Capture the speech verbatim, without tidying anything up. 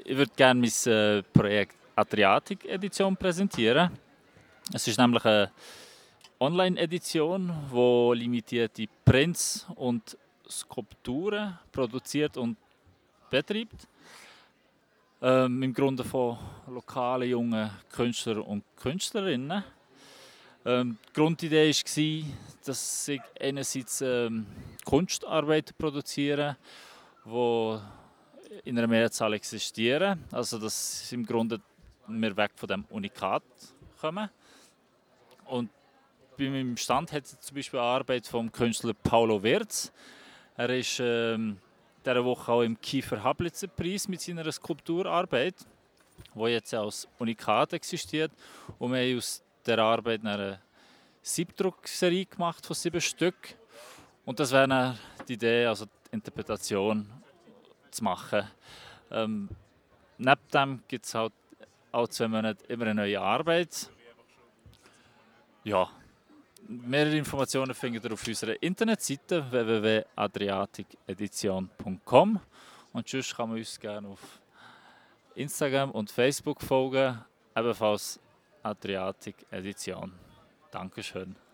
ich würde gerne mein äh, Projekt Adriatic Edition präsentieren. Es ist nämlich eine Online-Edition, die limitierte Prints und Skulpturen produziert und betreibt. Ähm, Im Grunde von lokalen jungen Künstlern und Künstlerinnen. Ähm, die Grundidee war, dass ich einerseits ähm, Kunstarbeit produziere, die in einer Mehrzahl existieren. Also dass im Grunde wir weg von dem Unikat kommen. Und bei meinem Stand hat es zum Beispiel eine Arbeit vom Künstler Paulo Wirz. Er ist ähm, diese Woche auch im Kiefer-Hablitzer-Preis mit seiner Skulpturarbeit, die jetzt als Unikat existiert. Und wir haben aus dieser Arbeit eine Siebdruckserie gemacht von sieben Stück. Und das wäre dann die Idee, also die Interpretation zu machen. Ähm, neben dem gibt es halt alle zwei Monate immer eine neue Arbeit. Ja, mehrere Informationen findet ihr auf unserer Internetseite w w w punkt adriatic edition punkt com und sonst kann man uns gerne auf Instagram und Facebook folgen, ebenfalls Adriatic Edition. Dankeschön.